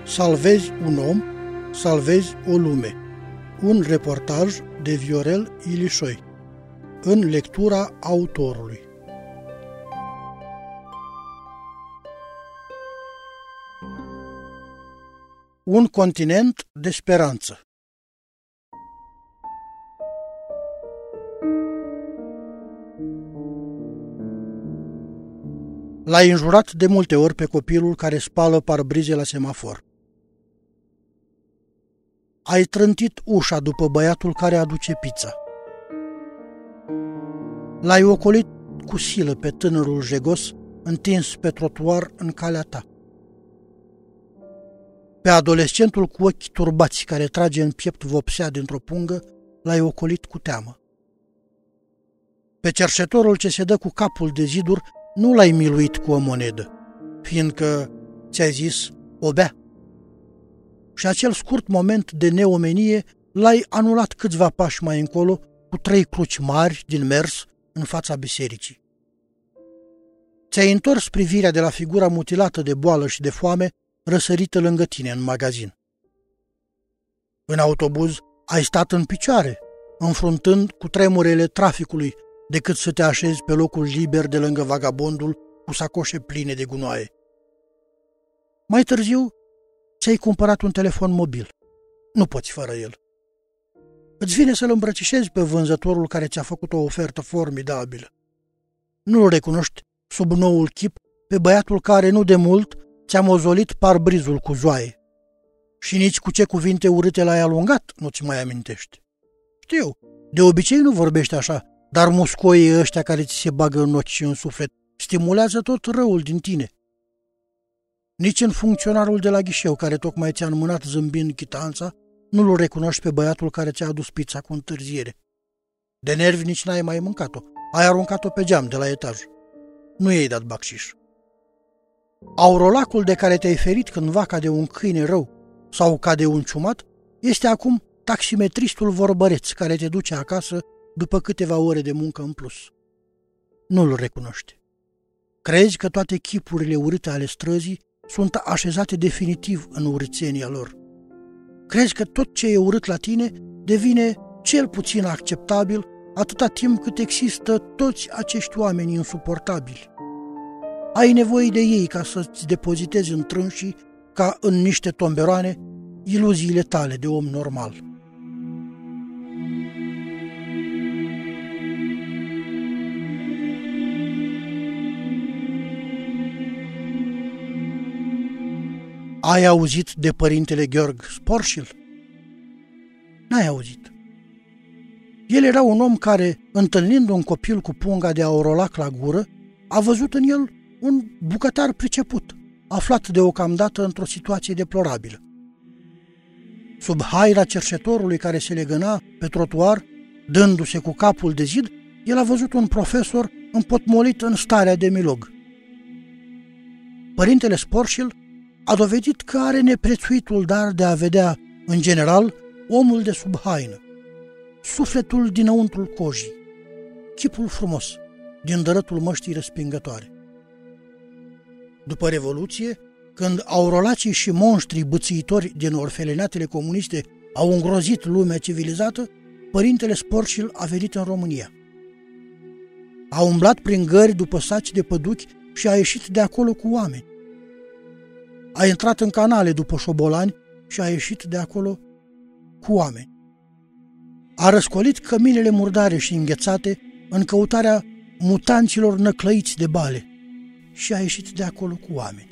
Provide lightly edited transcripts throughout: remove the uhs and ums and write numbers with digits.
Salvezi un om, salvezi o lume. Un reportaj de Viorel Ilișoi, în lectura autorului. Un continent de speranță. L-ai înjurat de multe ori pe copilul care spală parbrize la semafor. Ai trântit ușa după băiatul care aduce pizza. L-ai ocolit cu silă pe tânărul jegos întins pe trotuar în calea ta. Pe adolescentul cu ochi turbați care trage în piept vopsea dintr-o pungă, l-ai ocolit cu teamă. Pe cerșetorul ce se dă cu capul de ziduri, nu l-ai miluit cu o monedă, fiindcă ți-ai zis o bea. Și acel scurt moment de neomenie l-ai anulat câțiva pași mai încolo cu 3 cruci mari din mers în fața bisericii. Ți-ai întors privirea de la figura mutilată de boală și de foame răsărită lângă tine în magazin. În autobuz ai stat în picioare, înfruntând cu tremurele traficului, decât să te așezi pe locul liber de lângă vagabondul cu sacoșe pline de gunoaie. Mai târziu, ți-ai cumpărat un telefon mobil. Nu poți fără el. Îți vine să-l îmbrățișezi pe vânzătorul care ți-a făcut o ofertă formidabilă. Nu-l recunoști sub noul chip pe băiatul care nu de mult ți-a mozolit parbrizul cu zoaie. Și nici cu ce cuvinte urâte l-ai alungat nu-ți mai amintești. Știu, de obicei nu vorbești așa, dar muscoii ăștia care ți se bagă în ochi și în suflet stimulează tot răul din tine. Nici în funcționarul de la ghișeu care tocmai ți-a înmânat zâmbind chitanța, nu-l recunoști pe băiatul care ți-a adus pizza cu întârziere. De nervi nici n-ai mai mâncat-o, ai aruncat-o pe geam de la etaj. Nu i-ai dat bacșiș. Aurolacul de care te-ai ferit cândva ca de un câine rău sau ca de un ciumat este acum taximetristul vorbăreț care te duce acasă după câteva ore de muncă în plus. Nu-l recunoști. Crezi că toate chipurile urâte ale străzii sunt așezate definitiv în urâțenia lor. Crezi că tot ce e urât la tine devine cel puțin acceptabil atâta timp cât există toți acești oameni insuportabili. Ai nevoie de ei ca să-ți depozitezi în trânșii, ca în niște tomberoane, iluziile tale de om normal. Ai auzit de părintele Gheorghe Sporșil? N-ai auzit. El era un om care, întâlnind un copil cu punga de aurolac la gură, a văzut în el un bucătar priceput, aflat deocamdată într-o situație deplorabilă. Sub haina cerșetorului care se legăna pe trotuar, dându-se cu capul de zid, el a văzut un profesor împotmolit în starea de milog. Părintele Sporșil a dovedit că are neprețuitul dar de a vedea, în general, omul de sub haină, sufletul dinăuntrul cojii, chipul frumos, din dărătul măștii respingătoare. După Revoluție, când aurolacii și monștrii bâțiitori din orfelinatele comuniste au îngrozit lumea civilizată, părintele Sporșil a venit în România. A umblat prin gări după saci de păduchi și a ieșit de acolo cu oameni. A intrat în canale după șobolani și a ieșit de acolo cu oameni. A răscolit căminele murdare și înghețate în căutarea mutanților năclăiți de bale și a ieșit de acolo cu oameni.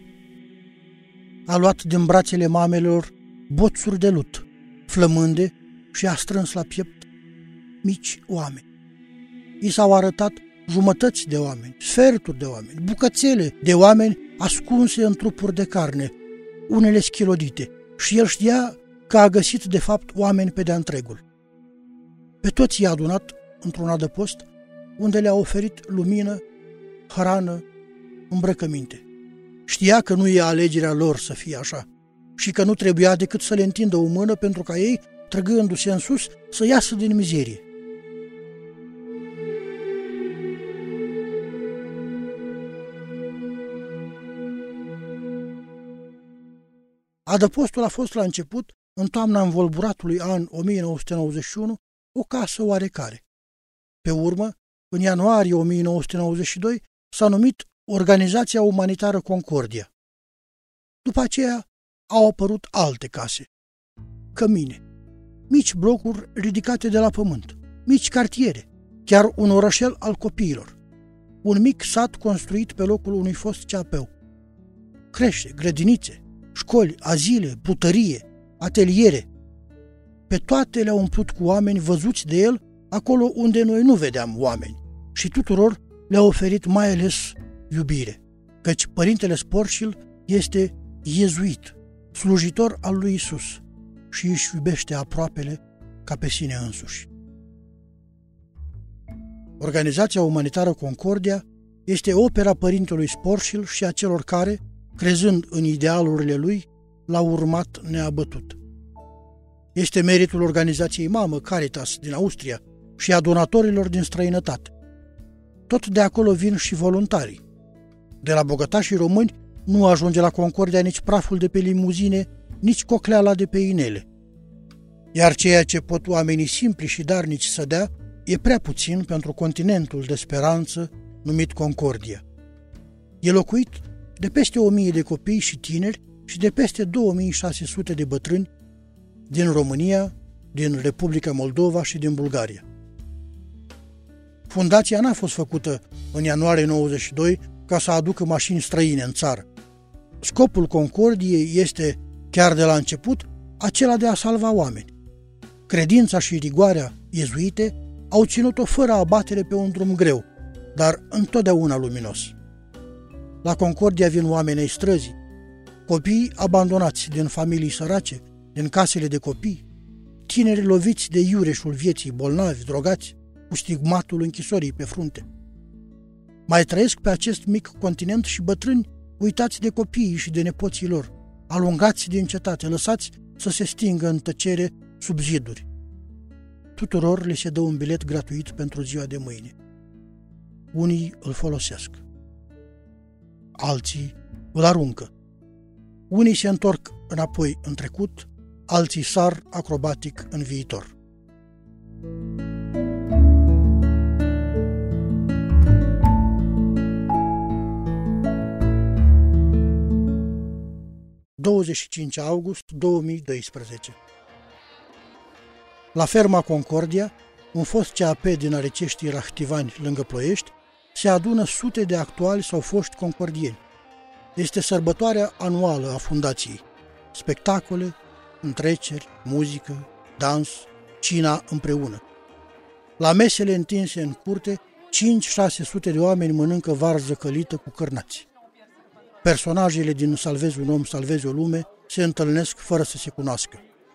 A luat din brațele mamelor boțuri de lut, flămânde și a strâns la piept mici oameni. I s-au arătat jumătăți de oameni, sferturi de oameni, bucățele de oameni ascunse în trupuri de carne, unele schilodite, și el știa că a găsit de fapt oameni pe de-a întregul. Pe toți i-a adunat într-un adăpost unde le-a oferit lumină, hrană, îmbrăcăminte. Știa că nu e alegerea lor să fie așa și că nu trebuia decât să le întindă o mână pentru ca ei, trăgându-se în sus, să iasă din mizerie. Adăpostul a fost la început, în toamna învolburatului an 1991, o casă oarecare. Pe urmă, în ianuarie 1992, s-a numit Organizația Umanitară Concordia. După aceea au apărut alte case, cămine, mici blocuri ridicate de la pământ, mici cartiere, chiar un orășel al copiilor, un mic sat construit pe locul unui fost ceapeu, crește, grădinițe, școli, azile, butărie, ateliere. Pe toate le-a umplut cu oameni văzuți de el acolo unde noi nu vedeam oameni și tuturor le-a oferit mai ales iubire, căci părintele Sporșil este iezuit, slujitor al lui Isus și își iubește aproapele ca pe sine însuși. Organizația Umanitară Concordia este opera părintelui Sporșil și a celor care, crezând în idealurile lui, l-au urmat neabătut. Este meritul organizației mamă Caritas din Austria și a donatorilor din străinătate. Tot de acolo vin și voluntarii. De la bogătașii români nu ajunge la Concordia nici praful de pe limuzine, nici cocleala de pe inele. Iar ceea ce pot oamenii simpli și darnici să dea e prea puțin pentru continentul de speranță numit Concordia. E locuit de peste 1000 de copii și tineri și de peste 2600 de bătrâni din România, din Republica Moldova și din Bulgaria. Fundația n-a fost făcută în ianuarie 92 ca să aducă mașini străine în țară. Scopul Concordiei este, chiar de la început, acela de a salva oameni. Credința și rigoarea iezuite au ținut-o fără abatere pe un drum greu, dar întotdeauna luminos. La Concordia vin oamenii ai străzii, copii abandonați din familii sărace, din casele de copii, tineri loviți de iureșul vieții, bolnavi, drogați, cu stigmatul închisorii pe frunte. Mai trăiesc pe acest mic continent și bătrâni uitați de copiii și de nepoții lor, alungați din cetate, lăsați să se stingă în tăcere sub ziduri. Tuturor le se dă un bilet gratuit pentru ziua de mâine. Unii îl folosesc, alții îl aruncă. Unii se întorc înapoi în trecut, alții sar acrobatic în viitor. ...25 august 2012. La ferma Concordia, un fost CAP din Areceștii Rahtivani, lângă Ploiești, se adună sute de actuali sau foști concordieni. Este sărbătoarea anuală a fundației. Spectacole, întreceri, muzică, dans, cina împreună. La mesele întinse în curte, 5-600 de oameni mănâncă varză călită cu cârnați. Personajele din Salvezi un om, salvezi o lume se întâlnesc fără să se cunoască.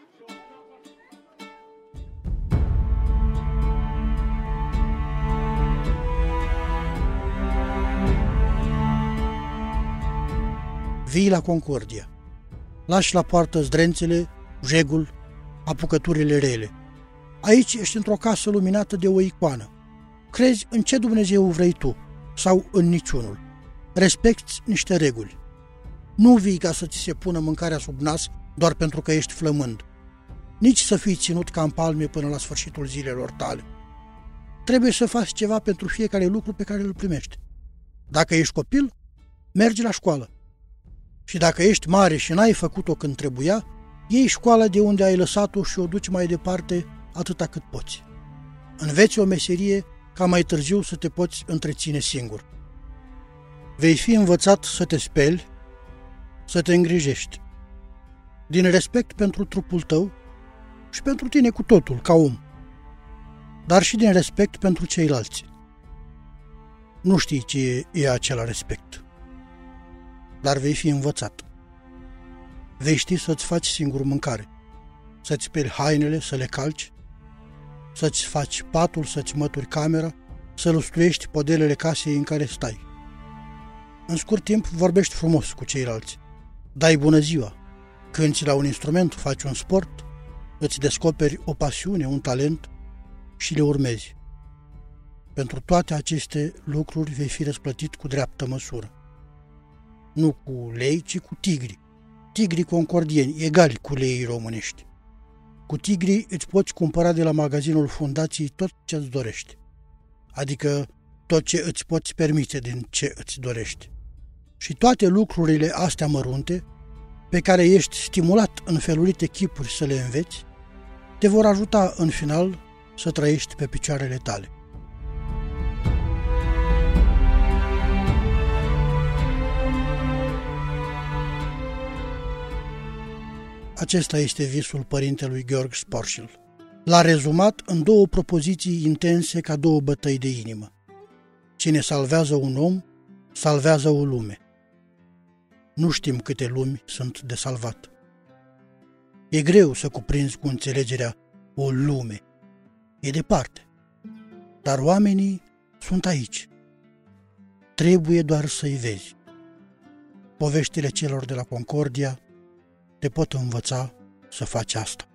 Vii la Concordia. Lași la poartă zdrențele, jegul, apucăturile rele. Aici ești într-o casă luminată de o icoană. Crezi în ce Dumnezeu vrei tu sau în niciunul. Respecti niște reguli. Nu vii ca să ți se pună mâncarea sub nas doar pentru că ești flămând. Nici să fii ținut ca în palme până la sfârșitul zilelor tale. Trebuie să faci ceva pentru fiecare lucru pe care îl primești. Dacă ești copil, mergi la școală. Și dacă ești mare și n-ai făcut-o când trebuia, iei școala de unde ai lăsat-o și o duci mai departe atâta cât poți. Înveți o meserie ca mai târziu să te poți întreține singur. Vei fi învățat să te speli, să te îngrijești, din respect pentru trupul tău și pentru tine cu totul, ca om, dar și din respect pentru ceilalți. Nu știi ce e acela respect, dar vei fi învățat. Vei ști să-ți faci singur mâncare, să-ți speli hainele, să le calci, să-ți faci patul, să-ți mături camera, să lustruiești podelele casei în care stai. În scurt timp vorbești frumos cu ceilalți, dai bună ziua, cânti la un instrument, faci un sport, îți descoperi o pasiune, un talent și le urmezi. Pentru toate aceste lucruri vei fi răsplătit cu dreaptă măsură. Nu cu lei, ci cu tigri, tigrii concordieni, egali cu leii românești. Cu tigrii îți poți cumpăra de la magazinul fundației tot ce îți dorești, adică tot ce îți poți permite din ce îți dorești. Și toate lucrurile astea mărunte, pe care ești stimulat în felurite chipuri să le înveți, te vor ajuta în final să trăiești pe picioarele tale. Acesta este visul părintelui Gheorghe Sporșil. L-a rezumat în două propoziții intense ca două bătăi de inimă. Cine salvează un om, salvează o lume. Nu știm câte lumi sunt de salvat. E greu să cuprinzi cu înțelegerea o lume. E departe. Dar oamenii sunt aici. Trebuie doar să-i vezi. Poveștile celor de la Concordia te pot învăța să faci asta.